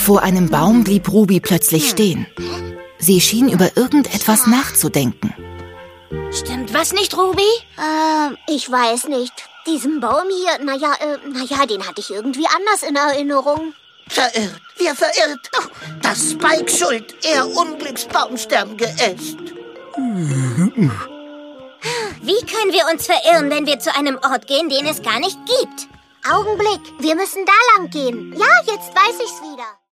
Vor einem Baum blieb Ruby plötzlich stehen. Sie schien über irgendetwas nachzudenken. Stimmt was nicht, Ruby? Ich weiß nicht. Diesen Baum hier, naja, den hatte ich irgendwie anders in Erinnerung. Verirrt, wir verirrt. Das ist Spike schuld, er Unglücksbaumstamm geäst. Wie können wir uns verirren, wenn wir zu einem Ort gehen, den es gar nicht gibt? Augenblick, wir müssen da lang gehen. Ja, jetzt weiß ich's wieder.